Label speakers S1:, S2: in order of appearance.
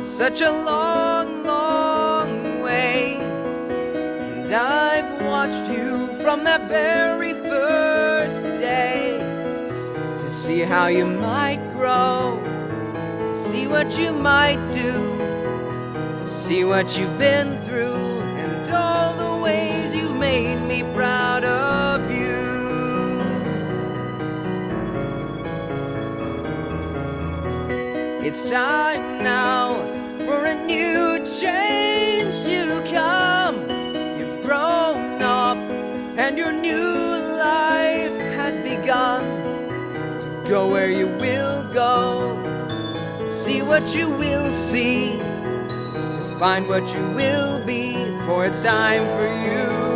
S1: such a long, long way. And I've watched you from that very first day, to see how you might grow, to see what you might do, to see what you've been through, and all the ways you made me proud of you. It's time now for a new change to come. You've grown up and your new life has begun. To go where you will go, to see what you will see, to find what you will be, for it's time for you